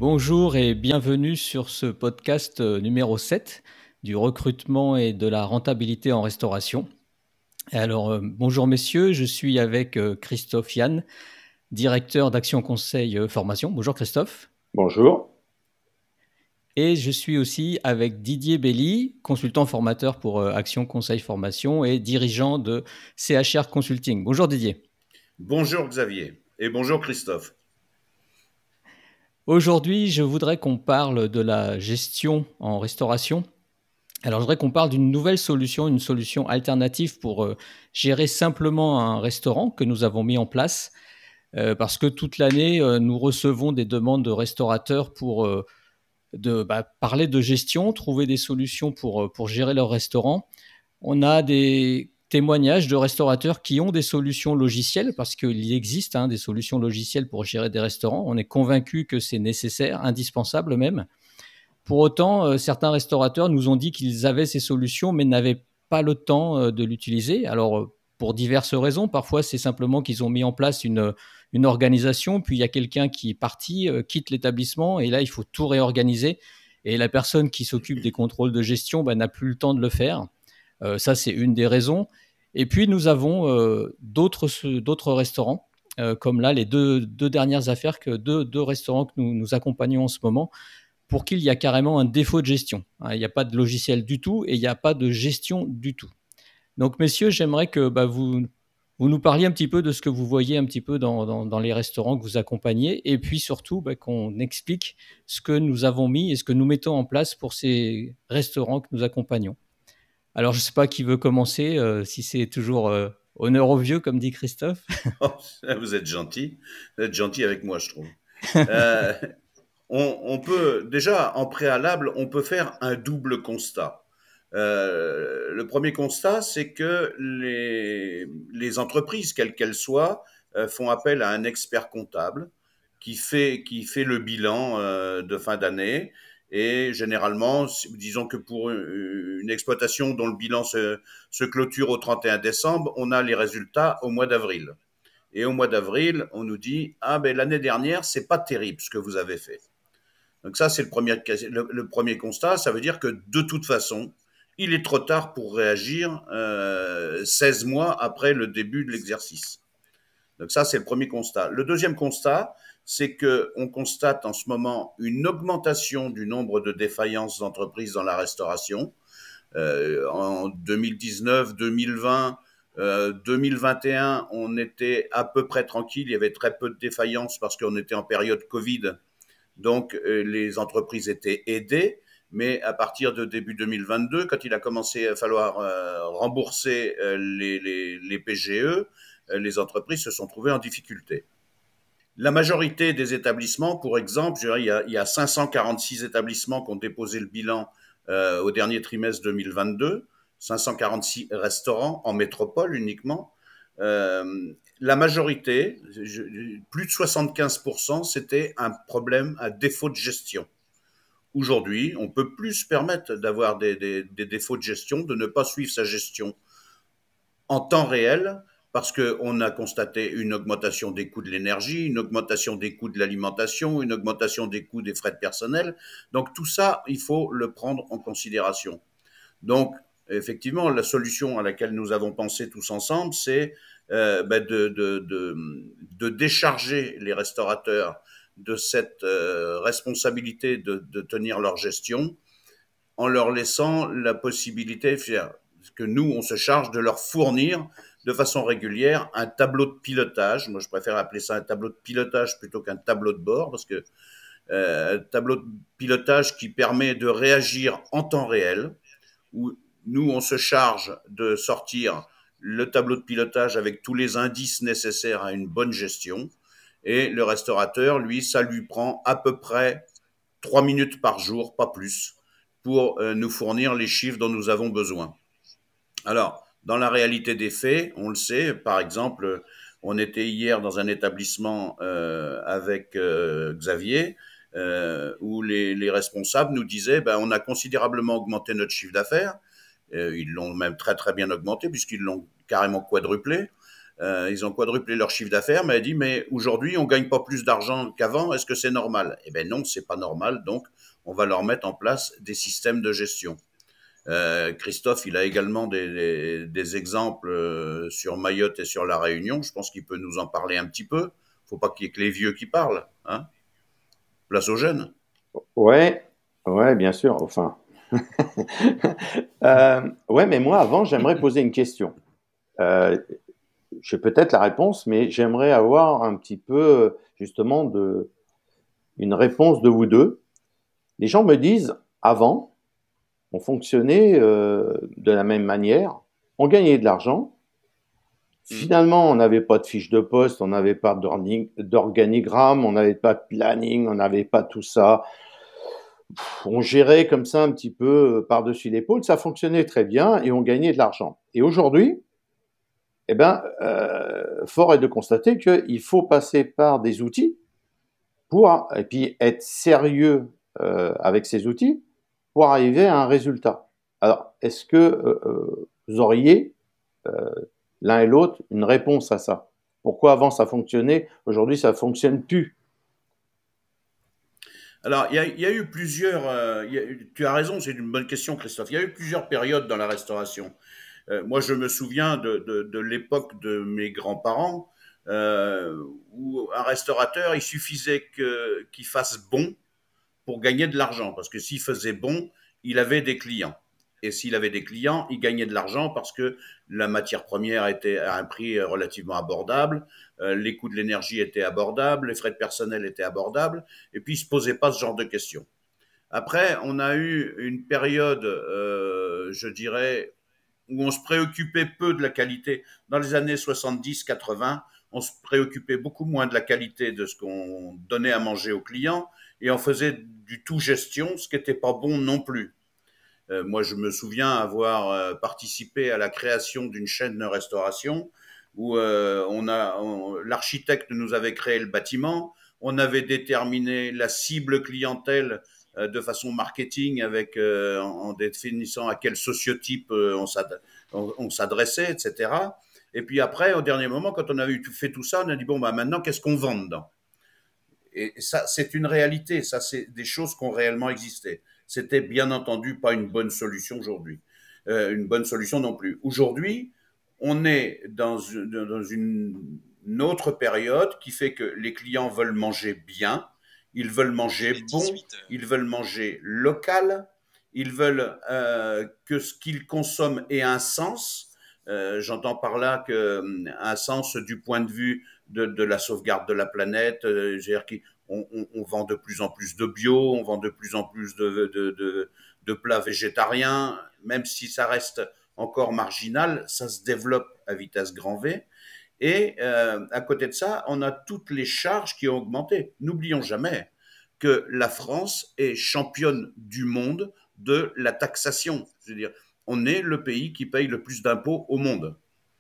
Bonjour et bienvenue sur ce podcast numéro 7 du recrutement et de la rentabilité en restauration. Bonjour messieurs, je suis avec Christophe Yann, directeur d'Action Conseil Formation. Bonjour Christophe. Bonjour. Et je suis aussi avec Didier Belly, consultant formateur pour Action Conseil Formation et dirigeant de CHR Consulting. Bonjour Didier. Bonjour Xavier et bonjour Christophe. Aujourd'hui, je voudrais qu'on parle de la gestion en restauration. Alors, je voudrais qu'on parle d'une nouvelle solution, une solution alternative pour gérer simplement un restaurant que nous avons mis en place. Parce que toute l'année, nous recevons des demandes de restaurateurs pour parler de gestion, trouver des solutions pour gérer leur restaurant. On a des témoignages de restaurateurs qui ont des solutions logicielles, parce qu'il existe des solutions logicielles pour gérer des restaurants. On est convaincu que c'est nécessaire, indispensable même. Pour autant, certains restaurateurs nous ont dit qu'ils avaient ces solutions, mais n'avaient pas le temps de l'utiliser. Alors, pour diverses raisons, parfois c'est simplement qu'ils ont mis en place une organisation, puis il y a quelqu'un qui est parti, quitte l'établissement, et là il faut tout réorganiser. Et la personne qui s'occupe des contrôles de gestion n'a plus le temps de le faire. Ça, c'est une des raisons. Et puis nous avons d'autres restaurants, comme là les deux dernières affaires, deux restaurants que nous accompagnons en ce moment, pour qu'il y a carrément un défaut de gestion. Il n'y a pas de logiciel du tout et il n'y a pas de gestion du tout. Donc, messieurs, j'aimerais que vous nous parliez un petit peu de ce que vous voyez un petit peu dans les restaurants que vous accompagnez, et puis surtout qu'on explique ce que nous avons mis et ce que nous mettons en place pour ces restaurants que nous accompagnons. Alors, je ne sais pas qui veut commencer, si c'est toujours honneur aux vieux, comme dit Christophe. Oh, vous êtes gentil avec moi je trouve. Euh, on peut déjà en préalable, on peut faire un double constat. Le premier constat, c'est que les entreprises, quelles qu'elles soient, font appel à un expert comptable qui fait le bilan de fin d'année. Et généralement, disons que pour une exploitation dont le bilan se clôture au 31 décembre, on a les résultats au mois d'avril. Et au mois d'avril, on nous dit « Ah ben l'année dernière, c'est pas terrible ce que vous avez fait ». Donc ça, c'est le premier constat. Ça veut dire que de toute façon, il est trop tard pour réagir 16 mois après le début de l'exercice. Donc ça, c'est le premier constat. Le deuxième constat, c'est qu'on constate en ce moment une augmentation du nombre de défaillances d'entreprises dans la restauration. En 2019, 2020, 2021, on était à peu près tranquille. Il y avait très peu de défaillances parce qu'on était en période Covid. Donc, les entreprises étaient aidées. Mais à partir de début 2022, quand il a commencé à falloir rembourser les PGE, les entreprises se sont trouvées en difficulté. La majorité des établissements, pour exemple, je dirais, il y a 546 établissements qui ont déposé le bilan au dernier trimestre 2022, 546 restaurants en métropole uniquement. La majorité, plus de 75%, c'était un problème, un défaut de gestion. Aujourd'hui, on peut plus se permettre d'avoir des défauts de gestion, de ne pas suivre sa gestion en temps réel, parce qu'on a constaté une augmentation des coûts de l'énergie, une augmentation des coûts de l'alimentation, une augmentation des coûts des frais de personnel. Donc tout ça, il faut le prendre en considération. Donc, effectivement, la solution à laquelle nous avons pensé tous ensemble, c'est de décharger les restaurateurs de cette responsabilité de tenir leur gestion en leur laissant la possibilité que nous, on se charge de leur fournir de façon régulière un tableau de pilotage. Moi, je préfère appeler ça un tableau de pilotage plutôt qu'un tableau de bord, parce que un tableau de pilotage qui permet de réagir en temps réel, où nous, on se charge de sortir le tableau de pilotage avec tous les indices nécessaires à une bonne gestion. Et le restaurateur, lui, ça lui prend à peu près 3 minutes par jour, pas plus, pour nous fournir les chiffres dont nous avons besoin. Alors, dans la réalité des faits, on le sait, par exemple, on était hier dans un établissement avec Xavier, où les responsables nous disaient on a considérablement augmenté notre chiffre d'affaires. Ils l'ont même très très bien augmenté puisqu'ils l'ont carrément quadruplé. Ils ont quadruplé leur chiffre d'affaires, mais elle dit, mais aujourd'hui, on gagne pas plus d'argent qu'avant, est-ce que c'est normal? Eh ben non, c'est pas normal, donc on va leur mettre en place des systèmes de gestion. Christophe, il a également des exemples sur Mayotte et sur la Réunion. Je pense qu'il peut nous en parler un petit peu. Faut pas qu'il y ait que les vieux qui parlent, hein. Place aux jeunes. Ouais, ouais, bien sûr. Enfin, ouais, mais moi, avant, j'aimerais poser une question. Euh, j'ai peut-être la réponse, mais j'aimerais avoir un petit peu, justement, une réponse de vous deux. Les gens me disent, avant, on fonctionnait de la même manière, on gagnait de l'argent. Mm. Finalement, on n'avait pas de fiche de poste, on n'avait pas d'organigramme, on n'avait pas de planning, on n'avait pas tout ça. On gérait comme ça un petit peu par-dessus l'épaule, ça fonctionnait très bien et on gagnait de l'argent. Et aujourd'hui, eh ben, fort est de constater qu'il faut passer par des outils et puis être sérieux avec ces outils pour arriver à un résultat. Alors, est-ce que vous auriez euh, l'un et l'autre une réponse à ça? Pourquoi avant ça fonctionnait, aujourd'hui ça fonctionne plus? Alors, il y a eu plusieurs. Tu as raison, c'est une bonne question, Christophe. Il y a eu plusieurs périodes dans la restauration. Moi, je me souviens de l'époque de mes grands-parents, où un restaurateur, il suffisait qu'il fasse bon pour gagner de l'argent. Parce que s'il faisait bon, il avait des clients. Et s'il avait des clients, il gagnait de l'argent parce que la matière première était à un prix relativement abordable, les coûts de l'énergie étaient abordables, les frais de personnel étaient abordables, et puis il ne se posait pas ce genre de questions. Après, on a eu une période, je dirais, où on se préoccupait peu de la qualité. Dans les années 70-80, on se préoccupait beaucoup moins de la qualité de ce qu'on donnait à manger aux clients et on faisait du tout gestion, ce qui n'était pas bon non plus. Moi, je me souviens avoir participé à la création d'une chaîne de restauration où l'architecte nous avait créé le bâtiment, on avait déterminé la cible clientèle de façon marketing en définissant à quel sociotype on s'adressait, etc. Et puis après, au dernier moment, quand on avait fait tout ça, on a dit bon, bah maintenant, qu'est-ce qu'on vend dedans? Et ça, c'est une réalité. Ça, c'est des choses qui ont réellement existé. C'était bien entendu pas une bonne solution aujourd'hui. Une bonne solution non plus. Aujourd'hui, on est dans une autre période qui fait que les clients veulent manger bien, ils veulent manger bon, ils veulent manger local, ils veulent que ce qu'ils consomment ait un sens. J'entends par là un sens du point de vue de la sauvegarde de la planète. On vend de plus en plus de bio, on vend de plus en plus de plats végétariens, même si ça reste encore marginal, ça se développe à vitesse grand V. Et à côté de ça, on a toutes les charges qui ont augmenté. N'oublions jamais que la France est championne du monde de la taxation. C'est-à-dire, on est le pays qui paye le plus d'impôts au monde.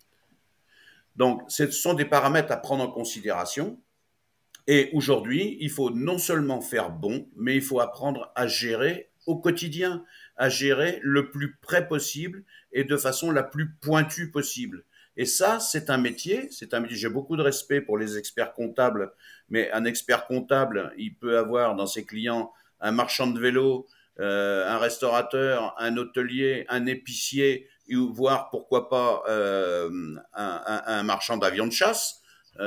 Donc, ce sont des paramètres à prendre en considération. Et aujourd'hui, il faut non seulement faire bon, mais il faut apprendre à gérer au quotidien, à gérer le plus près possible et de façon la plus pointue possible. Et ça, c'est un métier. J'ai beaucoup de respect pour les experts comptables, mais un expert comptable, il peut avoir dans ses clients un marchand de vélo, un restaurateur, un hôtelier, un épicier, voire pourquoi pas un marchand d'avions de chasse.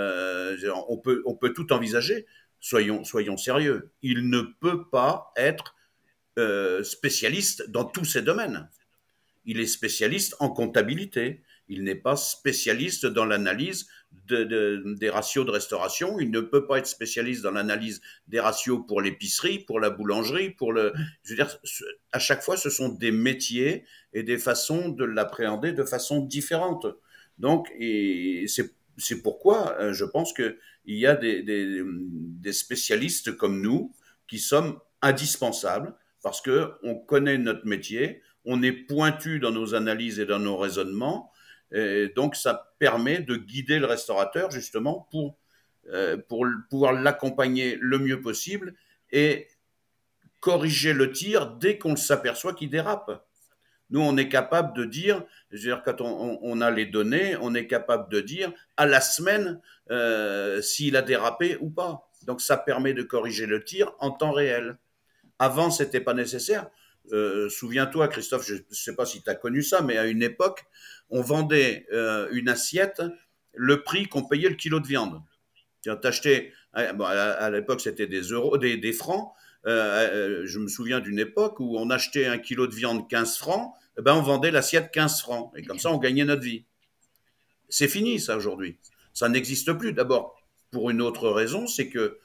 On peut tout envisager. Soyons sérieux. Il ne peut pas être spécialiste dans tous ces domaines. Il est spécialiste en comptabilité. Il n'est pas spécialiste dans l'analyse des ratios de restauration. Il ne peut pas être spécialiste dans l'analyse des ratios pour l'épicerie, pour la boulangerie, je veux dire, à chaque fois, ce sont des métiers et des façons de l'appréhender de façon différente. Donc, c'est pourquoi je pense qu'il y a des spécialistes comme nous qui sommes indispensables parce qu'on connaît notre métier, on est pointu dans nos analyses et dans nos raisonnements, et donc ça permet de guider le restaurateur justement pour pouvoir l'accompagner le mieux possible et corriger le tir dès qu'on s'aperçoit qu'il dérape. Nous, on est capable de dire, je veux dire, quand on a les données, on est capable de dire à la semaine s'il a dérapé ou pas. Donc, ça permet de corriger le tir en temps réel. Avant, c'était pas nécessaire. Souviens-toi, Christophe, je ne sais pas si tu as connu ça, mais à une époque, on vendait une assiette le prix qu'on payait le kilo de viande. T'achetais, bon, à l'époque, c'était des euros, des francs. Je me souviens d'une époque où on achetait un kilo de viande 15 francs, eh ben on vendait l'assiette 15 francs. Et comme ça, on gagnait notre vie. C'est fini, ça, aujourd'hui. Ça n'existe plus. D'abord, pour une autre raison, c'est que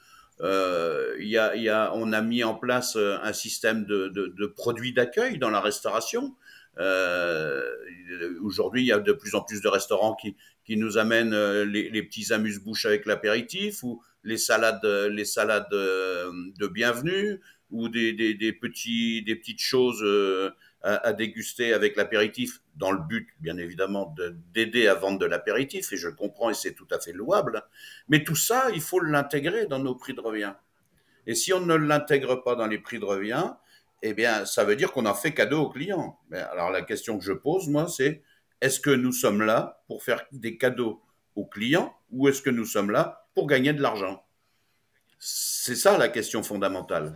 on a mis en place un système de produits d'accueil dans la restauration. Euh, Aujourd'hui, il y a de plus en plus de restaurants qui nous amènent les petits amuse-bouches avec l'apéritif ou les salades de bienvenue ou des petites choses à déguster avec l'apéritif dans le but, bien évidemment, d'aider à vendre de l'apéritif. Et je le comprends et c'est tout à fait louable. Mais tout ça, il faut l'intégrer dans nos prix de revient. Et si on ne l'intègre pas dans les prix de revient, eh bien, ça veut dire qu'on a fait cadeau aux clients. Mais alors, la question que je pose, moi, c'est est-ce que nous sommes là pour faire des cadeaux aux clients ou est-ce que nous sommes là pour gagner de l'argent? C'est ça la question fondamentale.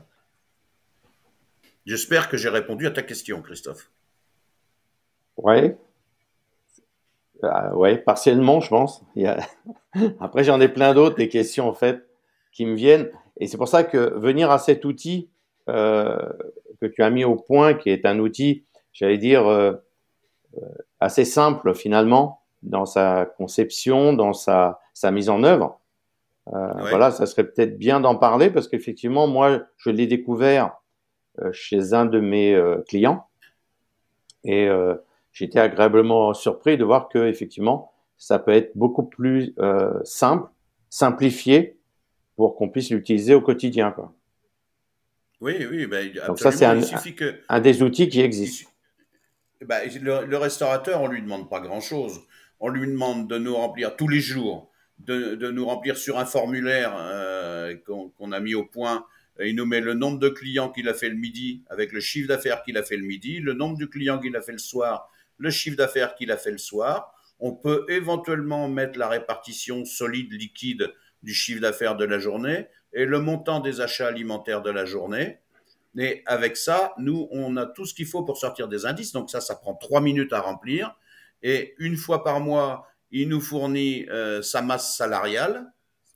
J'espère que j'ai répondu à ta question, Christophe. Ouais, ouais, partiellement, je pense. Après, j'en ai plein d'autres, des questions en fait qui me viennent. Et c'est pour ça que venir à cet outil euh, que tu as mis au point, qui est un outil, j'allais dire, assez simple finalement dans sa conception, dans sa mise en œuvre. Ouais. Voilà, ça serait peut-être bien d'en parler parce qu'effectivement, moi, je l'ai découvert chez un de mes clients et j'étais agréablement surpris de voir que effectivement, ça peut être beaucoup plus simple, simplifié pour qu'on puisse l'utiliser au quotidien, quoi. Oui, oui, ben, Donc ça, c'est absolument. Il suffit que un des outils qui il existent. su- ben, le restaurateur, on lui demande pas grand-chose. On lui demande de nous remplir tous les jours, de nous remplir sur un formulaire qu'on a mis au point. Il nous met le nombre de clients qu'il a fait le midi avec le chiffre d'affaires qu'il a fait le midi, le nombre de clients qu'il a fait le soir, le chiffre d'affaires qu'il a fait le soir. On peut éventuellement mettre la répartition solide, liquide du chiffre d'affaires de la journée et le montant des achats alimentaires de la journée. Et avec ça, nous, on a tout ce qu'il faut pour sortir des indices. Donc ça prend 3 minutes à remplir. Et une fois par mois, il nous fournit sa masse salariale.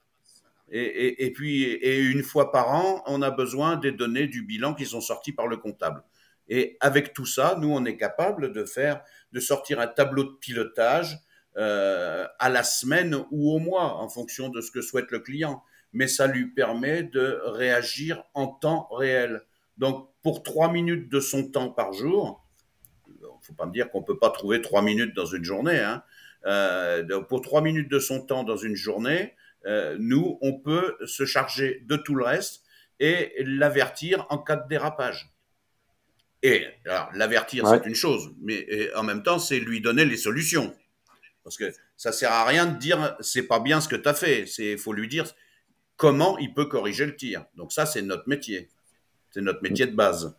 Et puis, une fois par an, on a besoin des données du bilan qui sont sorties par le comptable. Et avec tout ça, nous, on est capable de sortir un tableau de pilotage à la semaine ou au mois, en fonction de ce que souhaite le client. Mais ça lui permet de réagir en temps réel. Donc, pour 3 minutes de son temps par jour, il ne faut pas me dire qu'on ne peut pas trouver 3 minutes dans une journée. Hein. Pour 3 minutes de son temps dans une journée, nous, on peut se charger de tout le reste et l'avertir en cas de dérapage. Et alors, l'avertir, Ouais. c'est une chose, mais en même temps, c'est lui donner les solutions. Parce que ça sert à rien de dire c'est pas bien ce que tu as fait. Il faut lui dire comment il peut corriger le tir. Donc ça, c'est notre métier. C'est notre métier de base.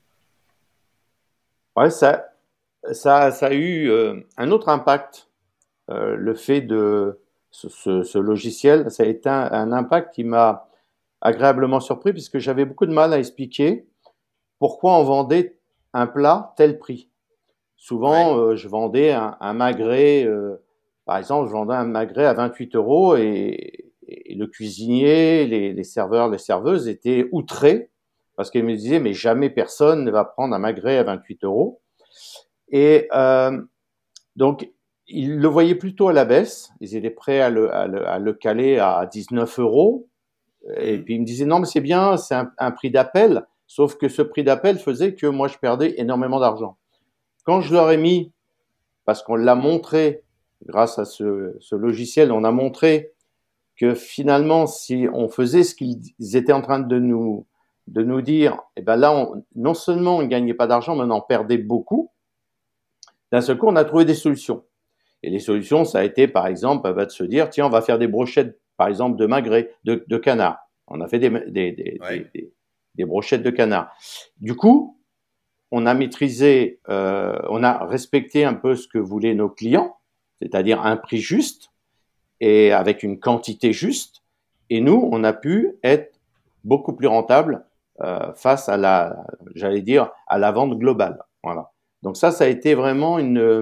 Ouais, ça a eu un autre impact. Le fait de ce logiciel, ça a été un impact qui m'a agréablement surpris puisque j'avais beaucoup de mal à expliquer pourquoi on vendait un plat tel prix. Ouais. Souvent, je vendais un magret, par exemple, je vendais un magret à 28 euros et le cuisinier, les serveurs, les serveuses étaient outrés parce qu'ils me disaient, mais jamais personne ne va prendre un magret à 28 euros. Et donc, ils le voyaient plutôt à la baisse. Ils étaient prêts à le caler à 19 euros. Et Mmh. puis, ils me disaient, non, mais c'est bien, c'est un prix d'appel. Sauf que ce prix d'appel faisait que moi, je perdais énormément d'argent. Quand Bien je leur sûr. ai mis, parce qu'on l'a montré, grâce à ce logiciel, on a montré que finalement, si on faisait ce qu'ils étaient en train de nous dire, et ben là, non seulement on ne gagnait pas d'argent, mais on en perdait beaucoup. D'un seul coup, on a trouvé des solutions. Et les solutions, ça a été, par exemple, de se dire, tiens, on va faire des brochettes, par exemple, de magret, de canard. On a fait Ouais. des brochettes de canard. Du coup, on a maîtrisé, on a respecté un peu ce que voulaient nos clients, c'est-à-dire un prix juste et avec une quantité juste. Et nous, on a pu être beaucoup plus rentable face à j'allais dire, à la vente globale. Voilà. Donc ça a été vraiment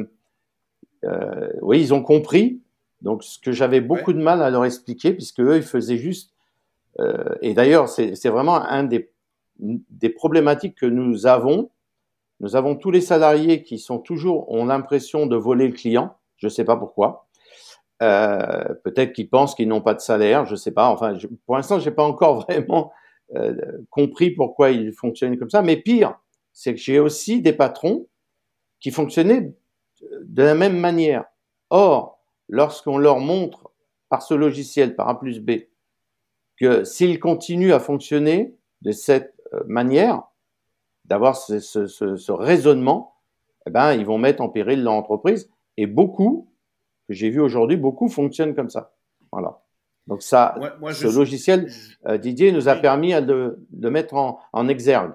oui, ils ont compris. Donc ce que j'avais beaucoup Ouais. de mal à leur expliquer, puisque eux, ils faisaient juste. Et d'ailleurs, c'est vraiment un des problématiques que nous avons. Nous avons tous les salariés qui ont l'impression de voler le client. Je ne sais pas pourquoi. Peut-être qu'ils pensent qu'ils n'ont pas de salaire, je ne sais pas. Enfin, pour l'instant, je n'ai pas encore vraiment compris pourquoi ils fonctionnent comme ça. Mais pire, c'est que j'ai aussi des patrons qui fonctionnaient de la même manière. Or, lorsqu'on leur montre par ce logiciel, par A plus B, que s'ils continuent à fonctionner de cette manière, d'avoir ce raisonnement, eh ben, ils vont mettre en péril leur entreprise. Et beaucoup, que j'ai vu aujourd'hui, beaucoup fonctionnent comme ça. Voilà. Donc Moi, ce logiciel, Didier, nous a oui. permis de mettre en exergue.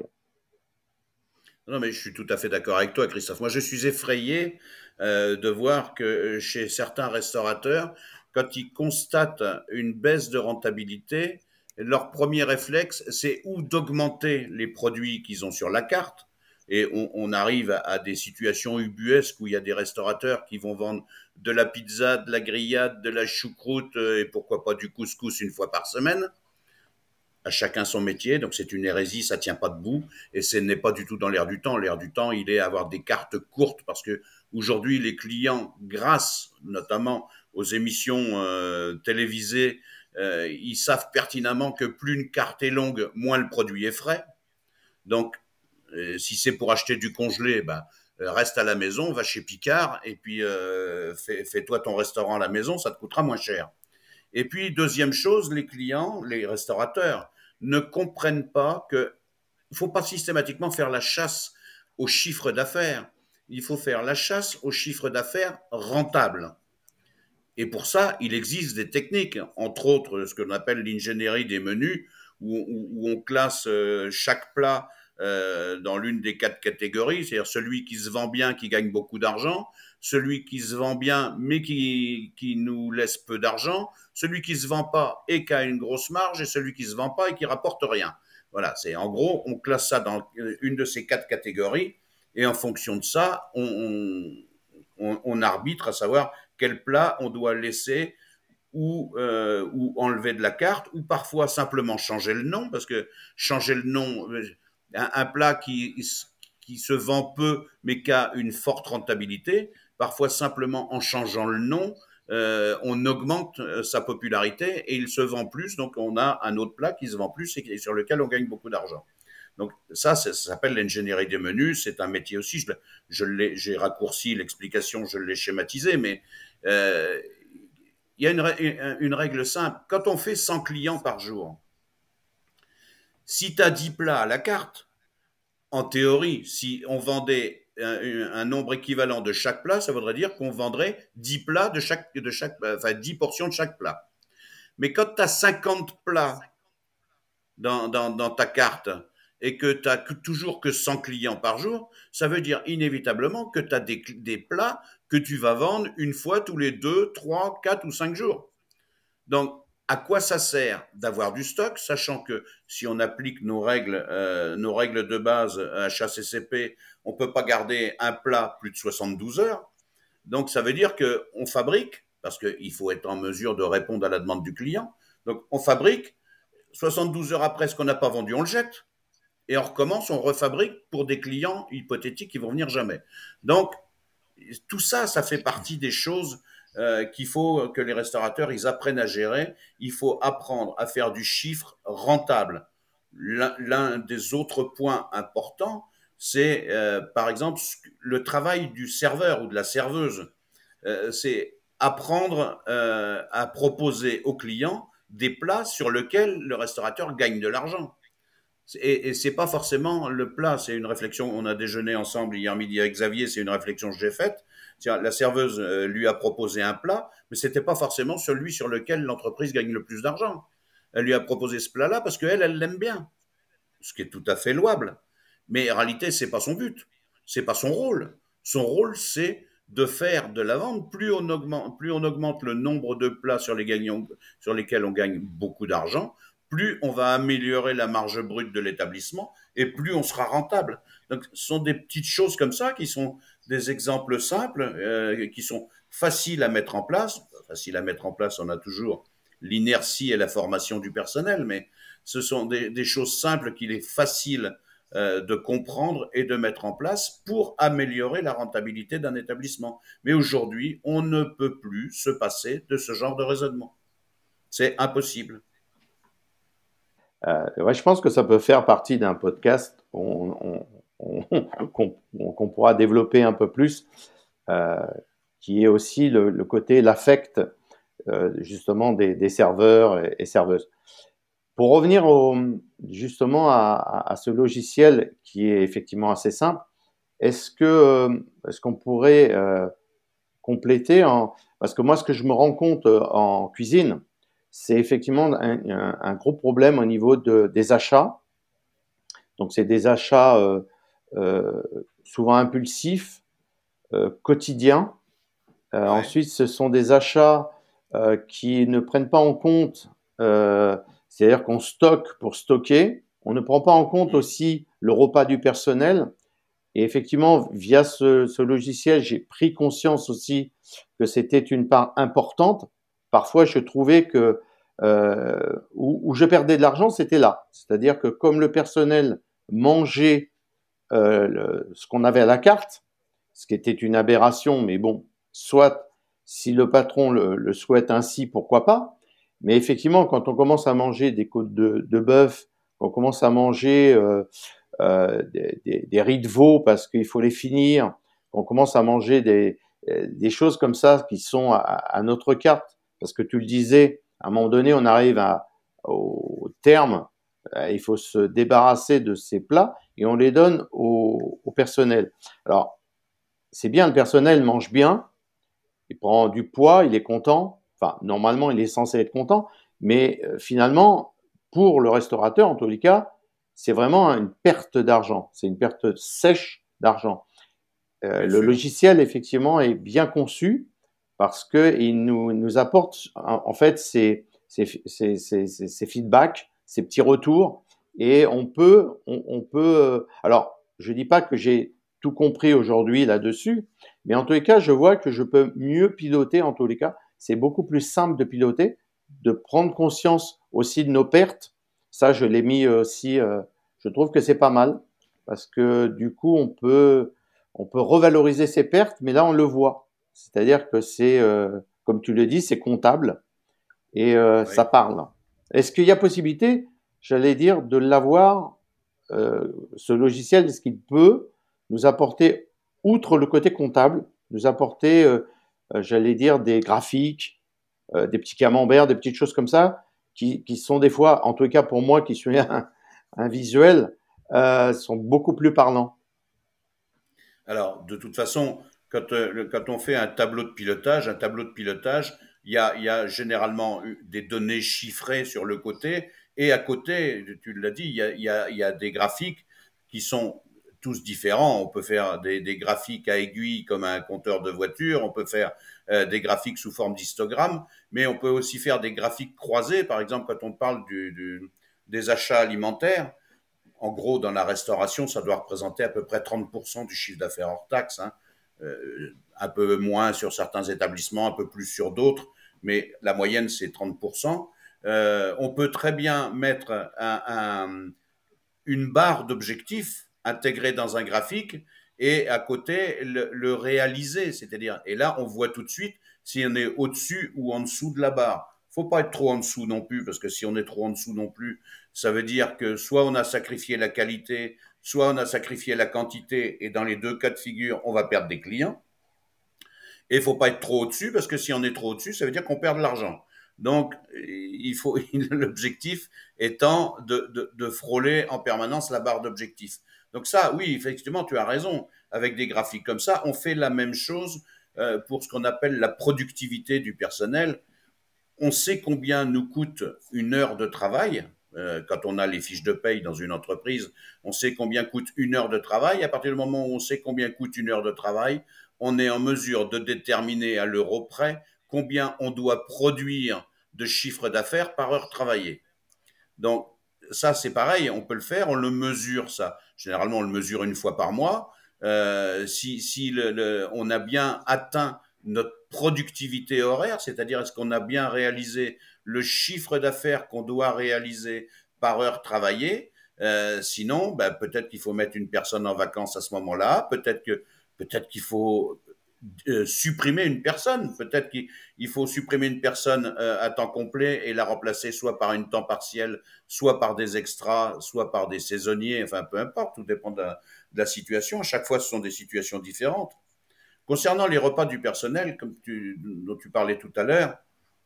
Non, mais je suis tout à fait d'accord avec toi, Christophe. Moi, je suis effrayé de voir que chez certains restaurateurs, quand ils constatent une baisse de rentabilité, leur premier réflexe, c'est ou d'augmenter les produits qu'ils ont sur la carte, et on arrive à des situations ubuesques où il y a des restaurateurs qui vont vendre de la pizza, de la grillade, de la choucroute et pourquoi pas du couscous une fois par semaine. À chacun son métier, donc c'est une hérésie, ça tient pas debout, et ce n'est pas du tout dans l'air du temps. L'air du temps, il est à avoir des cartes courtes, parce que aujourd'hui, les clients, grâce notamment aux émissions télévisées, ils savent pertinemment que plus une carte est longue, moins le produit est frais. Donc, si c'est pour acheter du congelé, ben, reste à la maison, va chez Picard, et puis fais-toi ton restaurant à la maison, ça te coûtera moins cher. Et puis, deuxième chose, les clients, les restaurateurs, ne comprennent pas qu'il ne faut pas systématiquement faire la chasse au chiffre d'affaires. Il faut faire la chasse au chiffre d'affaires rentable. Et pour ça, il existe des techniques, entre autres ce que l'on appelle l'ingénierie des menus, où on classe chaque plat dans l'une des 4 catégories, c'est-à-dire celui qui se vend bien, qui gagne beaucoup d'argent, celui qui se vend bien, mais qui nous laisse peu d'argent, celui qui se vend pas et qui a une grosse marge, et celui qui se vend pas et qui rapporte rien. Voilà, c'est en gros, on classe ça dans une de ces 4 catégories, et en fonction de ça, on arbitre à savoir quel plat on doit laisser ou enlever de la carte, ou parfois simplement changer le nom, parce que changer le nom, un plat qui se vend peu mais qui a une forte rentabilité, parfois simplement en changeant le nom, on augmente sa popularité et il se vend plus, donc on a un autre plat qui se vend plus et sur lequel on gagne beaucoup d'argent. Donc ça s'appelle l'ingénierie des menus, c'est un métier aussi, j'ai raccourci l'explication, je l'ai schématisé, mais il y a une règle simple. Quand on fait 100 clients par jour, si tu as 10 plats à la carte, en théorie, si on vendait un nombre équivalent de chaque plat, ça voudrait dire qu'on vendrait 10 plats enfin 10 portions de chaque plat. Mais quand tu as 50 plats dans ta carte et que tu n'as toujours que 100 clients par jour, ça veut dire inévitablement que tu as des plats que tu vas vendre une fois tous les 2, 3, 4 ou 5 jours. Donc, à quoi ça sert d'avoir du stock, sachant que si on applique nos règles de base à HACCP, on ne peut pas garder un plat plus de 72 heures. Donc, ça veut dire qu'on fabrique, parce qu'il faut être en mesure de répondre à la demande du client. Donc, on fabrique, 72 heures après ce qu'on n'a pas vendu, on le jette. Et on recommence, on refabrique pour des clients hypothétiques qui vont venir jamais. Donc, tout ça, ça fait partie des choses qu'il faut que les restaurateurs ils apprennent à gérer. Il faut apprendre à faire du chiffre rentable. L'un des autres points importants, c'est par exemple le travail du serveur ou de la serveuse. C'est apprendre à proposer aux clients des plats sur lesquels le restaurateur gagne de l'argent. Et c'est pas forcément le plat, c'est une réflexion. On a déjeuné ensemble hier midi avec Xavier, c'est une réflexion que j'ai faite. La serveuse lui a proposé un plat, mais c'était pas forcément celui sur lequel l'entreprise gagne le plus d'argent. Elle lui a proposé ce plat-là parce qu'elle, elle l'aime bien, ce qui est tout à fait louable. Mais en réalité, c'est pas son but, c'est pas son rôle. Son rôle, c'est de faire de la vente. Plus on augmente le nombre de plats sur lesquels on gagne beaucoup d'argent, plus on va améliorer la marge brute de l'établissement et plus on sera rentable. Donc, ce sont des petites choses comme ça qui sont des exemples simples, qui sont faciles à mettre en place. Faciles à mettre en place, on a toujours l'inertie et la formation du personnel, mais ce sont des choses simples qu'il est facile de comprendre et de mettre en place pour améliorer la rentabilité d'un établissement. Mais aujourd'hui, on ne peut plus se passer de ce genre de raisonnement. C'est impossible. Ouais, je pense que ça peut faire partie d'un podcast qu'on pourra développer un peu plus, euh, qui est aussi le côté, l'affect justement des serveurs et serveuses. Pour revenir justement à ce logiciel qui est effectivement assez simple, est-ce qu'on pourrait compléter parce que moi, ce que je me rends compte en cuisine, c'est effectivement un gros problème au niveau des achats. Donc, c'est des achats euh, souvent impulsifs, quotidiens. Ouais. Ensuite, ce sont des achats qui ne prennent pas en compte, c'est-à-dire qu'on stocke pour stocker. On ne prend pas en compte aussi le repas du personnel. Et effectivement, via ce logiciel, j'ai pris conscience aussi que c'était une part importante. Parfois, je trouvais que où je perdais de l'argent, c'était là. C'est-à-dire que comme le personnel mangeait ce qu'on avait à la carte, ce qui était une aberration, mais bon, soit si le patron le souhaite ainsi, pourquoi pas. Mais effectivement, quand on commence à manger des côtes de bœuf, on commence à manger des riz de veau parce qu'il faut les finir, on commence à manger des choses comme ça qui sont à notre carte. Parce que tu le disais, à un moment donné, on arrive au terme, il faut se débarrasser de ces plats et on les donne au personnel. Alors, c'est bien, le personnel mange bien, il prend du poids, il est content, enfin, normalement, il est censé être content, mais finalement, pour le restaurateur, en tous les cas, c'est vraiment une perte d'argent, c'est une perte sèche d'argent. Bien Le sûr. logiciel, effectivement, est bien conçu parce qu'il nous apporte, en fait, ces feedbacks, ces petits retours, et on peut. Alors, je dis pas que j'ai tout compris aujourd'hui là-dessus, mais en tous les cas, je vois que je peux mieux piloter. En tous les cas, c'est beaucoup plus simple de piloter, de prendre conscience aussi de nos pertes. Ça, je l'ai mis aussi. Je trouve que c'est pas mal parce que du coup, on peut revaloriser ses pertes, mais là, on le voit. C'est-à-dire que c'est, comme tu le dis, c'est comptable et ça Oui. parle. Est-ce qu'il y a possibilité, j'allais dire, de l'avoir, ce logiciel, est-ce qu'il peut nous apporter, outre le côté comptable, nous apporter, j'allais dire, des graphiques, des petits camemberts, des petites choses comme ça, qui sont des fois, en tout cas pour moi qui suis un visuel, sont beaucoup plus parlants. Alors, de toute façon, quand on fait un tableau de pilotage, il y a généralement des données chiffrées sur le côté, et à côté, tu l'as dit, il y a des graphiques qui sont tous différents. On peut faire des graphiques à aiguille comme un compteur de voiture, on peut faire des graphiques sous forme d'histogramme, mais on peut aussi faire des graphiques croisés. Par exemple, quand on parle des achats alimentaires, en gros, dans la restauration, ça doit représenter à peu près 30% du chiffre d'affaires hors taxe, hein. Un peu moins sur certains établissements, un peu plus sur d'autres, mais la moyenne, c'est 30%. On peut très bien mettre une barre d'objectifs intégrée dans un graphique et à côté le réaliser, c'est-à-dire, et là, on voit tout de suite si on est au-dessus ou en dessous de la barre. Faut pas être trop en dessous non plus, parce que si on est trop en dessous non plus, ça veut dire que soit on a sacrifié la qualité, soit on a sacrifié la quantité, et dans les deux cas de figure, on va perdre des clients. Et il faut pas être trop au-dessus, parce que si on est trop au-dessus, ça veut dire qu'on perd de l'argent. Donc, il faut, l'objectif étant de frôler en permanence la barre d'objectif. Donc ça, oui, effectivement, tu as raison. Avec des graphiques comme ça, on fait la même chose pour ce qu'on appelle la productivité du personnel. On sait combien nous coûte une heure de travail. Quand on a les fiches de paye dans une entreprise, on sait combien coûte une heure de travail. À partir du moment où on sait combien coûte une heure de travail, on est en mesure de déterminer à l'euro près combien on doit produire de chiffre d'affaires par heure travaillée. Donc, ça, c'est pareil, on peut le faire, on le mesure, ça. Généralement, on le mesure une fois par mois. Si on a bien atteint notre productivité horaire, c'est-à-dire est-ce qu'on a bien réalisé le chiffre d'affaires qu'on doit réaliser par heure travaillée. Sinon, ben, peut-être qu'il faut mettre une personne en vacances à ce moment-là, peut-être qu'il faut supprimer une personne. Peut-être qu'il faut supprimer une personne à temps complet et la remplacer soit par une temps partiel, soit par des extras, soit par des saisonniers, enfin peu importe, tout dépend de la situation. À chaque fois, ce sont des situations différentes. Concernant les repas du personnel, dont tu parlais tout à l'heure,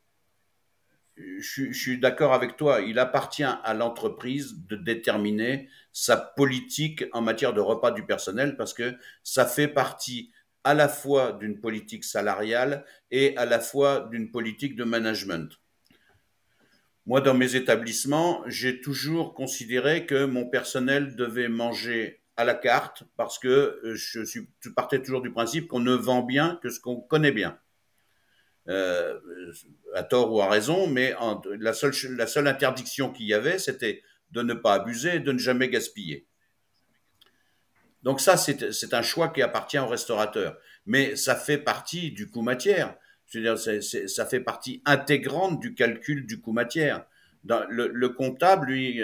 je suis d'accord avec toi. Il appartient à l'entreprise de déterminer sa politique en matière de repas du personnel parce que ça fait partie à la fois d'une politique salariale et à la fois d'une politique de management. Moi, dans mes établissements, j'ai toujours considéré que mon personnel devait manger à la carte parce que je partais toujours du principe qu'on ne vend bien que ce qu'on connaît bien. Euh, à tort ou à raison, mais la seule interdiction qu'il y avait, c'était de ne pas abuser et de ne jamais gaspiller. Donc ça, c'est un choix qui appartient au restaurateur. Mais ça fait partie du coût matière. Je veux dire, ça fait partie intégrante du calcul du coût matière. Dans le comptable, lui,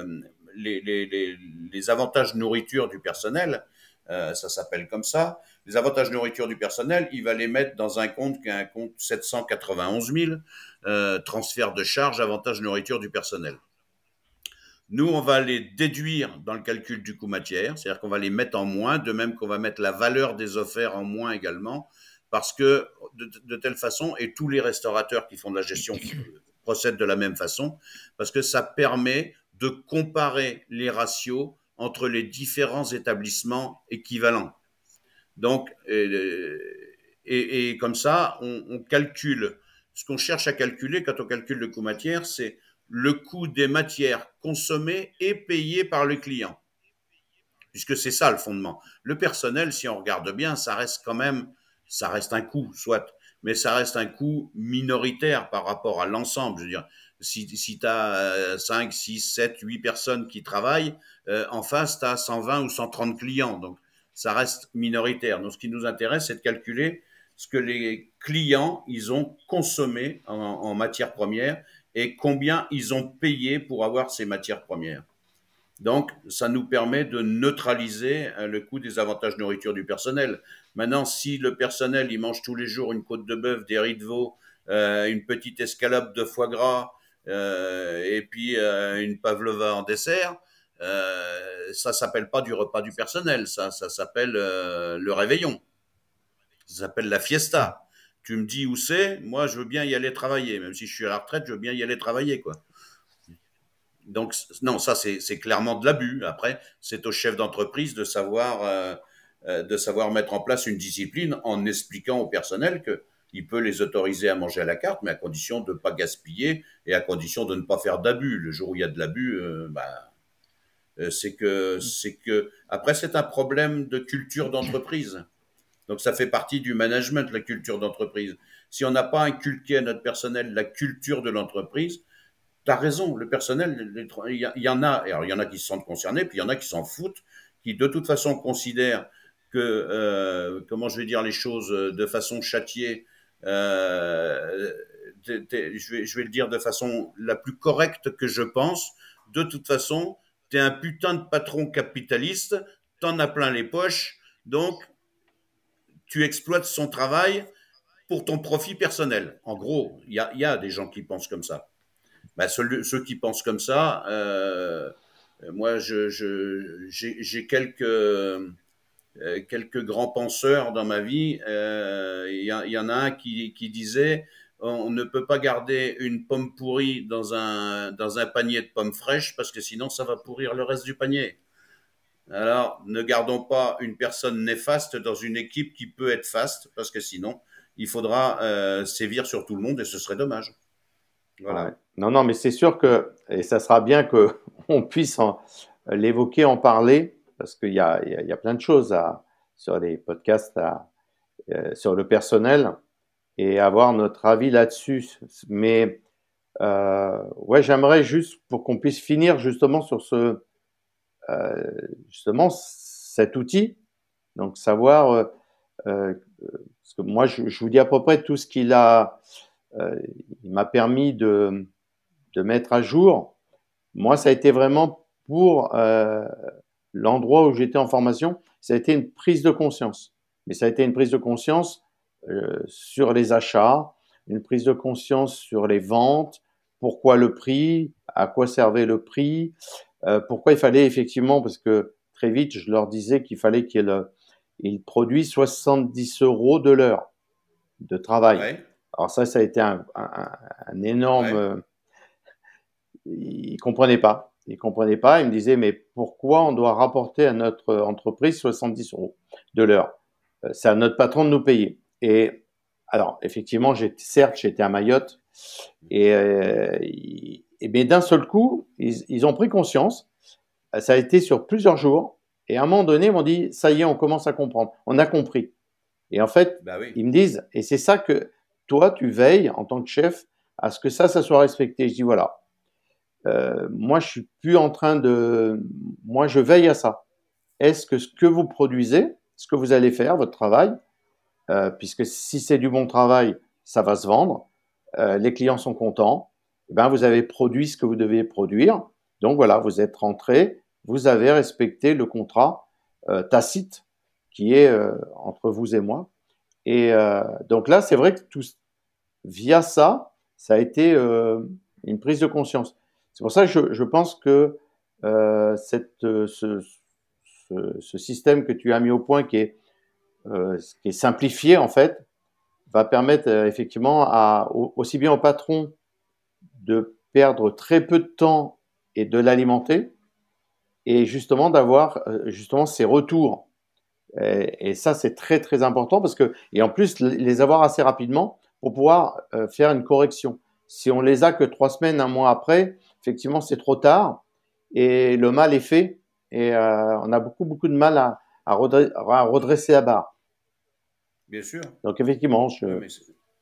les avantages nourriture du personnel, ça s'appelle comme ça, les avantages nourriture du personnel, il va les mettre dans un compte qui est un compte 791 000, transfert de charges, avantages nourriture du personnel. Nous, on va les déduire dans le calcul du coût matière, c'est-à-dire qu'on va les mettre en moins, de même qu'on va mettre la valeur des offerts en moins également, parce que de telle façon, et tous les restaurateurs qui font de la gestion procèdent de la même façon, parce que ça permet de comparer les ratios entre les différents établissements équivalents. Donc, et comme ça, on calcule. Ce qu'on cherche à calculer quand on calcule le coût matière, c'est le coût des matières consommées et payées par le client. Puisque c'est ça le fondement. Le personnel, si on regarde bien, ça reste un coût, soit, mais ça reste un coût minoritaire par rapport à l'ensemble. Je veux dire, si tu as 5, 6, 7, 8 personnes qui travaillent, en face, tu as 120 ou 130 clients. Donc, ça reste minoritaire. Donc, ce qui nous intéresse, c'est de calculer ce que les clients, ils ont consommé en matières premières et combien ils ont payé pour avoir ces matières premières. Donc, ça nous permet de neutraliser le coût des avantages nourriture du personnel. Maintenant, si le personnel, il mange tous les jours une côte de bœuf, des riz de veau, une petite escalope de foie gras, et puis une pavlova en dessert, ça s'appelle pas du repas du personnel, ça s'appelle le réveillon. Ça s'appelle la fiesta. Tu me dis où c'est, moi je veux bien y aller travailler, même si je suis à la retraite, je veux bien y aller travailler, quoi. Donc, non, ça, c'est clairement de l'abus. Après, c'est au chef d'entreprise de savoir mettre en place une discipline en expliquant au personnel qu'il peut les autoriser à manger à la carte, mais à condition de ne pas gaspiller et à condition de ne pas faire d'abus. Le jour où il y a de l'abus, après, c'est un problème de culture d'entreprise. Donc, ça fait partie du management, la culture d'entreprise. Si on n'a pas inculqué à notre personnel la culture de l'entreprise, tu as raison, le personnel, il y en a, alors il y en a qui se sentent concernés, puis il y en a qui s'en foutent, qui de toute façon considèrent que, comment je vais dire les choses, de façon châtiée, je vais le dire de façon la plus correcte que je pense, de toute façon, tu es un putain de patron capitaliste, t'en as plein les poches, donc tu exploites son travail pour ton profit personnel. En gros, il y a des gens qui pensent comme ça. Bah, ceux qui pensent comme ça, moi, j'ai quelques grands penseurs dans ma vie. Y en a un qui disait on ne peut pas garder une pomme pourrie dans un panier de pommes fraîches parce que sinon ça va pourrir le reste du panier. Alors, ne gardons pas une personne néfaste dans une équipe qui peut être faste parce que sinon, il faudra sévir sur tout le monde et ce serait dommage. Voilà. Ouais. Non, non, mais c'est sûr que et ça sera bien qu'on puisse l'évoquer, en parler, parce qu'il y a plein de choses sur les podcasts, sur le personnel, et avoir notre avis là-dessus. Mais ouais, j'aimerais juste pour qu'on puisse finir justement sur justement cet outil, donc savoir, parce que moi je vous dis à peu près tout ce il m'a permis de mettre à jour. Moi, ça a été vraiment pour l'endroit où j'étais en formation, ça a été une prise de conscience. Mais ça a été une prise de conscience sur les achats, une prise de conscience sur les ventes, pourquoi le prix, à quoi servait le prix, pourquoi il fallait effectivement, parce que très vite, je leur disais qu'il fallait qu'ils produisent 70 € de l'heure de travail. Ouais. Alors ça a été un énorme... Ouais. Ils comprenaient pas. Ils comprenaient pas. Ils me disaient, mais pourquoi on doit rapporter à notre entreprise 70 € de l'heure? C'est à notre patron de nous payer. Et alors, effectivement, j'étais à Mayotte, mais d'un seul coup, ils ont pris conscience. Ça a été sur plusieurs jours. Et à un moment donné, ils m'ont dit, ça y est, on commence à comprendre. On a compris. Et en fait, Bah oui. ils me disent, et c'est ça que toi, tu veilles en tant que chef à ce que ça soit respecté. Je dis, voilà. Moi, je suis plus en train de... Moi, je veille à ça. Est-ce que ce que vous produisez, ce que vous allez faire, votre travail, puisque si c'est du bon travail, ça va se vendre, les clients sont contents, eh ben, vous avez produit ce que vous deviez produire. Donc voilà, vous êtes rentré, vous avez respecté le contrat tacite qui est entre vous et moi. Et donc là, c'est vrai que via ça, ça a été une prise de conscience. C'est pour ça que je pense que ce système que tu as mis au point, qui est simplifié en fait, va permettre effectivement aussi bien au patron de perdre très peu de temps et de l'alimenter, et justement d'avoir justement ces retours. Et ça, c'est très très important et en plus les avoir assez rapidement pour pouvoir faire une correction. Si on les a que 3 semaines, un mois après, effectivement, c'est trop tard et le mal est fait, et on a beaucoup de mal à redresser la barre. Bien sûr. Donc effectivement, Ouais, mais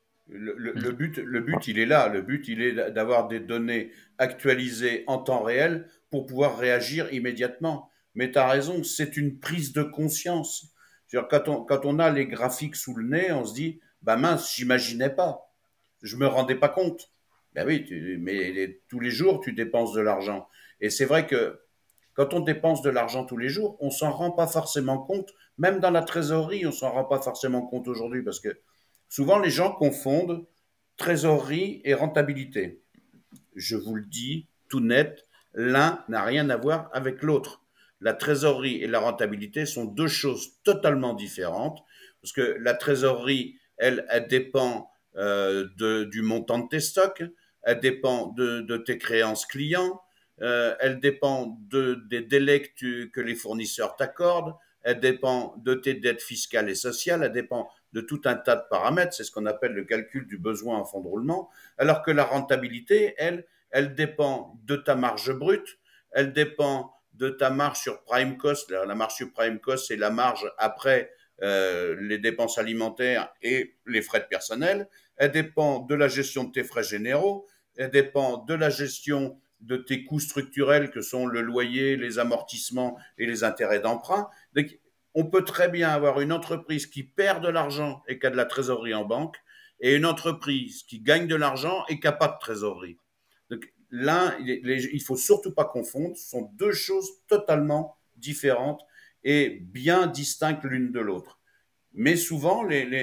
le but, il est là. Le but, il est d'avoir des données actualisées en temps réel pour pouvoir réagir immédiatement. Mais tu as raison, c'est une prise de conscience. Quand on a les graphiques sous le nez, on se dit, bah mince, j'imaginais pas. Je me rendais pas compte. Ben oui, mais tous les jours, tu dépenses de l'argent. Et c'est vrai que quand on dépense de l'argent tous les jours, on s'en rend pas forcément compte. Même dans la trésorerie, on s'en rend pas forcément compte aujourd'hui parce que souvent les gens confondent trésorerie et rentabilité. Je vous le dis tout net, l'un n'a rien à voir avec l'autre. La trésorerie et la rentabilité sont deux choses totalement différentes parce que la trésorerie, elle dépend du montant de tes stocks, elle dépend de tes créances clients, elle dépend des délais que les fournisseurs t'accordent, elle dépend de tes dettes fiscales et sociales, elle dépend de tout un tas de paramètres, c'est ce qu'on appelle le calcul du besoin en fonds de roulement, alors que la rentabilité, elle dépend de ta marge brute, elle dépend de ta marge sur prime cost. La marge sur prime cost, c'est la marge après les dépenses alimentaires et les frais de personnel. Elle dépend de la gestion de tes frais généraux, elle dépend de la gestion de tes coûts structurels que sont le loyer, les amortissements et les intérêts d'emprunt. Donc, on peut très bien avoir une entreprise qui perd de l'argent et qui a de la trésorerie en banque, et une entreprise qui gagne de l'argent et qui n'a pas de trésorerie. Donc, il faut surtout pas confondre, ce sont deux choses totalement différentes et bien distinctes l'une de l'autre. Mais souvent,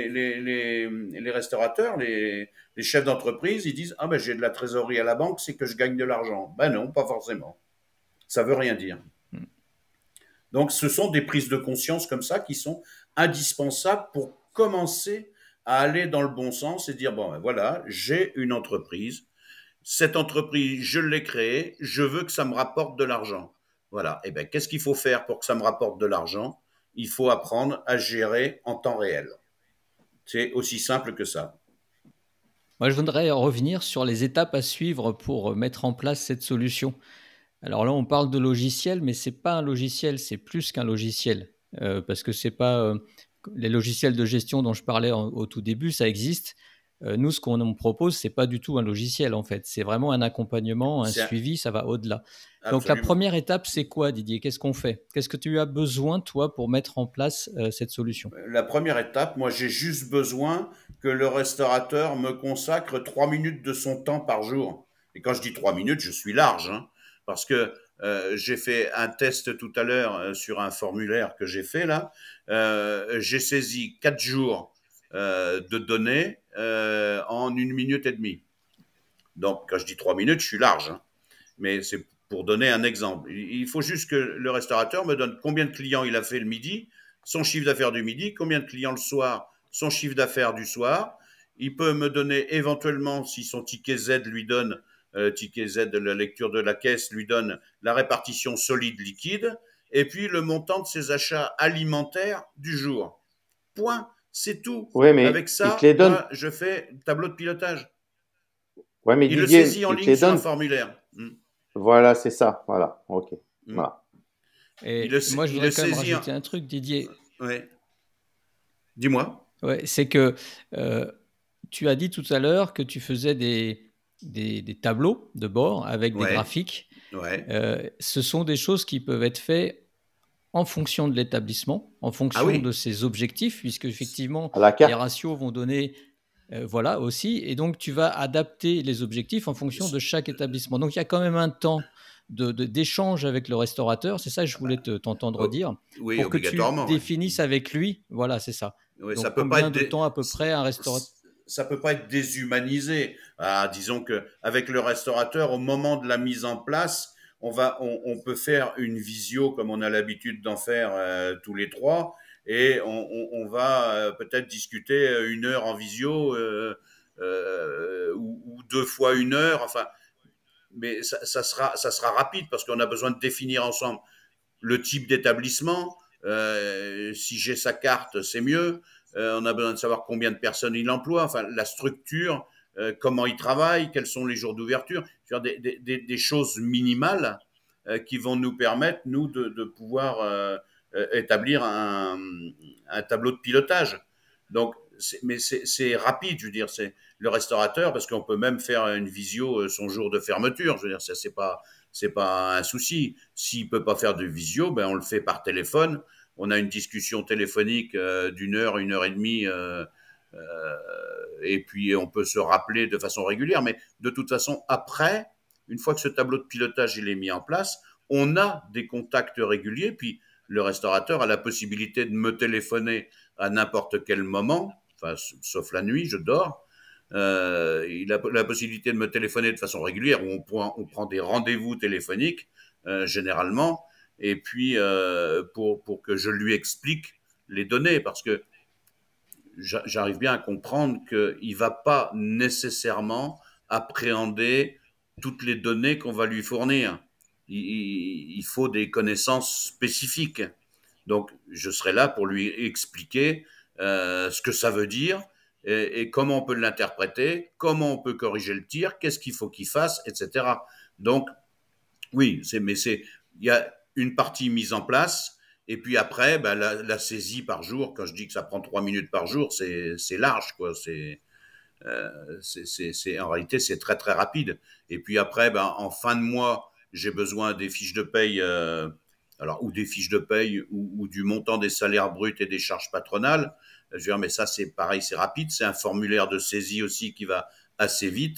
les restaurateurs, les chefs d'entreprise, ils disent, ah ben j'ai de la trésorerie à la banque, c'est que je gagne de l'argent. Ben non, pas forcément. Ça veut rien dire. Donc, ce sont des prises de conscience comme ça qui sont indispensables pour commencer à aller dans le bon sens et dire, bon, ben voilà, j'ai une entreprise. Cette entreprise, je l'ai créée, je veux que ça me rapporte de l'argent. Voilà. Et bien, qu'est-ce qu'il faut faire pour que ça me rapporte de l'argent? Il faut apprendre à gérer en temps réel. C'est aussi simple que ça. Moi, je voudrais revenir sur les étapes à suivre pour mettre en place cette solution. Alors là, on parle de logiciel, mais c'est pas un logiciel, c'est plus qu'un logiciel. Parce que c'est pas les logiciels de gestion dont je parlais au tout début, ça existe. Nous, ce qu'on nous propose, c'est pas du tout un logiciel en fait. C'est vraiment un accompagnement, un C'est un- suivi, ça va au-delà. Donc la Absolument. première étape, c'est quoi, Didier? Qu'est-ce qu'on fait? Qu'est-ce que tu as besoin, toi, pour mettre en place cette solution? La première étape, moi, j'ai juste besoin que le restaurateur me consacre 3 minutes de son temps par jour. Et quand je dis 3 minutes, je suis large, hein, parce que j'ai fait un test tout à l'heure sur un formulaire que j'ai fait là. J'ai saisi 4 jours de données en 1 minute et demie. Donc, quand je dis 3 minutes, je suis large, hein. Mais c'est pour donner un exemple. Il faut juste que le restaurateur me donne combien de clients il a fait le midi, son chiffre d'affaires du midi, combien de clients le soir, son chiffre d'affaires du soir. Il peut me donner éventuellement, si son ticket Z lui donne, ticket Z de la lecture de la caisse lui donne la répartition solide liquide, et puis le montant de ses achats alimentaires du jour. Point, c'est tout. Oui, mais Avec il te ça, les donne. moi, je fais tableau de pilotage. Ouais, mais Il le Didier, saisit en il te ligne les sur un donne. formulaire. Voilà, c'est ça. Voilà. OK. Mm. Voilà. Et moi, je Il le voudrais quand même saisit. rajouter un truc, Didier. Ouais. Dis-moi. Ouais, c'est que tu as dit tout à l'heure que tu faisais des tableaux de bord avec des Ouais. graphiques. Ouais. Ce sont des choses qui peuvent être faites en fonction de l'établissement, en Ah fonction de oui. ses objectifs, puisque effectivement, À la les carte. ratios vont donner, voilà aussi, et donc tu vas adapter les objectifs en fonction de chaque établissement. Donc il y a quand même un temps d'échange avec le restaurateur, c'est ça que je voulais t'entendre Oh, dire, oui, pour que tu obligatoirement. Ouais. définisses avec lui, voilà, c'est ça. Oui, ça Donc peut pas combien être de temps à peu près un restaurateur. ça peut pas être déshumanisé. Ah, disons que avec le restaurateur, au moment de la mise en place, on peut faire une visio comme on a l'habitude d'en faire tous les trois, et on va peut-être discuter 1 heure en visio ou 2 fois 1 heure. Enfin, mais ça sera rapide parce qu'on a besoin de définir ensemble le type d'établissement. Si j'ai sa carte, c'est mieux. On a besoin de savoir combien de personnes il emploie, enfin la structure, comment il travaille, quels sont les jours d'ouverture, des choses minimales qui vont nous permettre, nous, de pouvoir établir un tableau de pilotage. Donc, mais c'est rapide, je veux dire, c'est le restaurateur, parce qu'on peut même faire une visio son jour de fermeture, je veux dire, ça, c'est pas un souci. S'il peut pas faire de visio, ben on le fait par téléphone. On a une discussion téléphonique d'1 heure, 1 heure et demie, et puis on peut se rappeler de façon régulière. Mais de toute façon, après, une fois que ce tableau de pilotage il est mis en place, on a des contacts réguliers. Puis le restaurateur a la possibilité de me téléphoner à n'importe quel moment, enfin, sauf la nuit, je dors. Il a la possibilité de me téléphoner de façon régulière, où on prend des rendez-vous téléphoniques, généralement, et puis pour que je lui explique les données, parce que j'arrive bien à comprendre qu'il ne va pas nécessairement appréhender toutes les données qu'on va lui fournir. Il faut des connaissances spécifiques. Donc, je serai là pour lui expliquer ce que ça veut dire et comment on peut l'interpréter, comment on peut corriger le tir, qu'est-ce qu'il faut qu'il fasse, etc. Donc, oui, il y a une partie mise en place, et puis après, ben, la saisie par jour. Quand je dis que ça prend 3 minutes par jour, c'est large, quoi. En réalité, c'est très très rapide. Et puis après, ben, en fin de mois, j'ai besoin des fiches de paye, alors ou des fiches de paye ou du montant des salaires bruts et des charges patronales. Je veux dire, mais ça c'est pareil, c'est rapide. C'est un formulaire de saisie aussi qui va assez vite.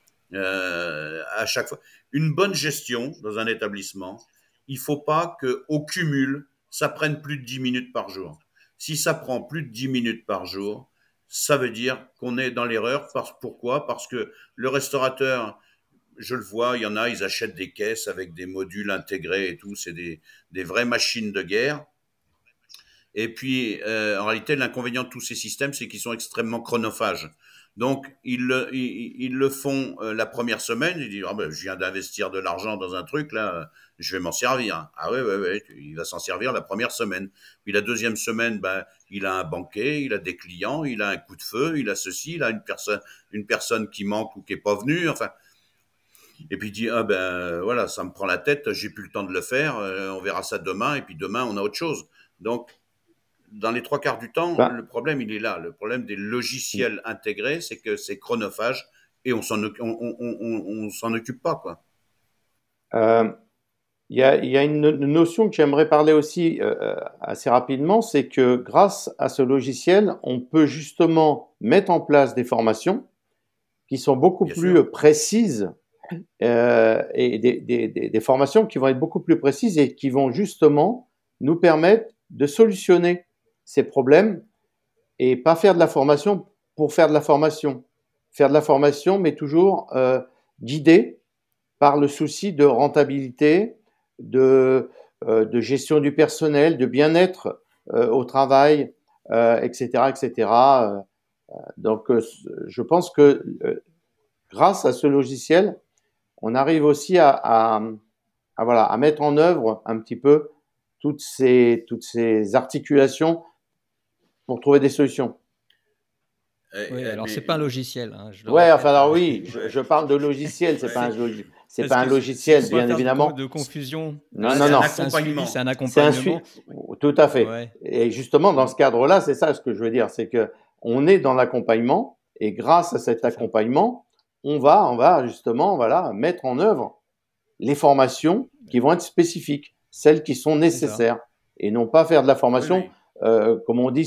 À chaque fois, une bonne gestion dans un établissement, il ne faut pas que au cumul, ça prenne plus de 10 minutes par jour. Si ça prend plus de 10 minutes par jour, ça veut dire qu'on est dans l'erreur. Pourquoi? Parce que le restaurateur, je le vois, il y en a, ils achètent des caisses avec des modules intégrés et tout, c'est des vraies machines de guerre. Et puis, en réalité, l'inconvénient de tous ces systèmes, c'est qu'ils sont extrêmement chronophages. Donc, ils le font la première semaine. Ils disent, ah ben, je viens d'investir de l'argent dans un truc, là, je vais m'en servir. Ah ouais, il va s'en servir la première semaine. Puis la deuxième semaine, ben, il a un banquet, il a des clients, il a un coup de feu, il a ceci, il a une personne qui manque ou qui est pas venue. Enfin, et puis il dit, ah ben voilà, ça me prend la tête, j'ai plus le temps de le faire, on verra ça demain, et puis demain, on a autre chose. Donc, dans les trois quarts du temps, Ben, le problème, il est là. Le problème des logiciels intégrés, c'est que c'est chronophage et on s'en occupe pas, quoi. euh, il y a une notion que j'aimerais parler aussi assez rapidement, c'est que grâce à ce logiciel, on peut justement mettre en place des formations qui sont beaucoup Bien sûr. plus précises et des formations qui vont être beaucoup plus précises et qui vont justement nous permettre de solutionner ces problèmes et pas faire de la formation pour faire de la formation. Faire de la formation, mais toujours guidé par le souci de rentabilité, de gestion du personnel, de bien-être au travail, etc., etc. Donc, je pense que grâce à ce logiciel, on arrive aussi voilà, à mettre en œuvre un petit peu toutes ces articulations pour trouver des solutions. Oui, alors c'est pas un Mais, logiciel, hein, je le Ouais, enfin, répète. alors oui, ouais, je parle de logiciel, c'est pas ouais. un, C'est c'est parce pas un que faut logiciel, C'est pas bien faire évidemment. de confusion. Non, Là, non, c'est un non. c'est un suivi, c'est accompagnement. un C'est un accompagnement. tout à fait. Ouais. Et justement, dans Mm. ce cadre-là, c'est ça ce que je veux dire, c'est que on est dans l'accompagnement et grâce à cet C'est ça. accompagnement, on va justement, voilà, mettre en œuvre les formations qui vont être spécifiques, celles qui sont C'est ça. nécessaires et non pas faire de la Oui, formation, oui. comme on dit,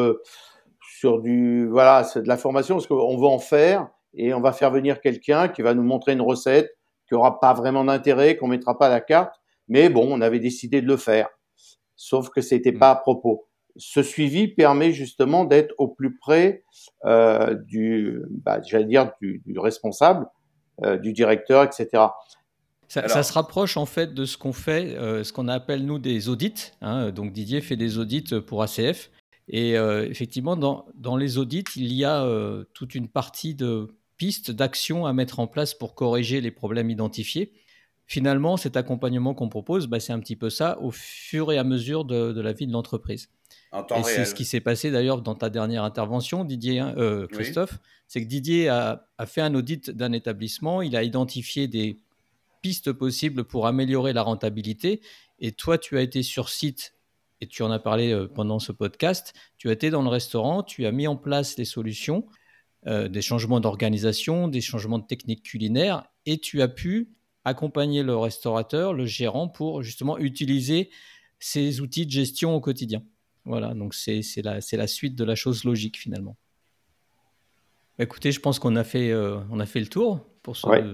voilà, c'est de la formation parce qu'on va en faire et on va faire venir quelqu'un qui va nous montrer une recette qui aura pas vraiment d'intérêt, qu'on mettra pas à la carte, mais bon, on avait décidé de le faire. Sauf que c'était Mm. pas à propos. Ce suivi permet justement d'être au plus près j'allais dire du responsable, du directeur, etc. Ça se Alors, rapproche en fait de ce qu'on fait, ce qu'on appelle nous des audits, hein. Donc Didier fait des audits pour ACF. Et effectivement, dans les audits, il y a toute une partie de pistes d'action à mettre en place pour corriger les problèmes identifiés. Finalement, cet accompagnement qu'on propose, bah, c'est un petit peu ça au fur et à mesure de la vie de l'entreprise. en temps Et c'est ce réel. qui s'est passé d'ailleurs dans ta dernière intervention, Didier, hein, Oui. Christophe. C'est que Didier a fait un audit d'un établissement, il a identifié des pistes possibles pour améliorer la rentabilité. Et toi, tu as été sur site et tu en as parlé pendant ce podcast. Tu as été dans le restaurant, tu as mis en place les solutions, des changements d'organisation, des changements de techniques culinaires et tu as pu accompagner le restaurateur, le gérant pour justement utiliser ces outils de gestion au quotidien. Voilà, donc c'est la suite de la chose logique finalement. Écoutez, je pense qu'on on a fait le tour Ouais.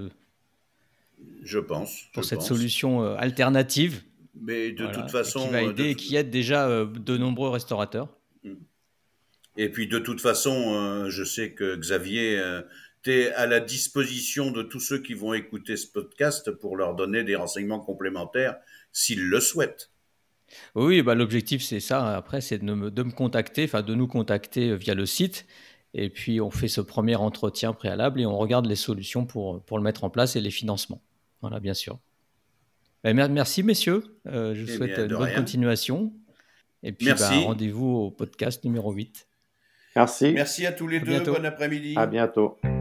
Je pour cette pense. solution alternative, Mais de toute voilà, et qui va façon, aider et qui aide déjà de nombreux restaurateurs. et puis de toute façon, je sais que Xavier, tu es à la disposition de tous ceux qui vont écouter ce podcast pour leur donner des renseignements complémentaires s'ils le souhaitent. Oui, bah, l'objectif c'est ça. Après, c'est de me contacter, enfin de nous contacter via le site. Et puis on fait ce premier entretien préalable et on regarde les solutions pour le mettre en place et les financements. Voilà, bien sûr. Merci messieurs. Je vous Eh souhaite bien, de une bonne rien. continuation. Et puis bah, Merci. rendez-vous au podcast numéro 8. Merci. Merci à tous les À deux. bientôt. Bon À après-midi. bientôt.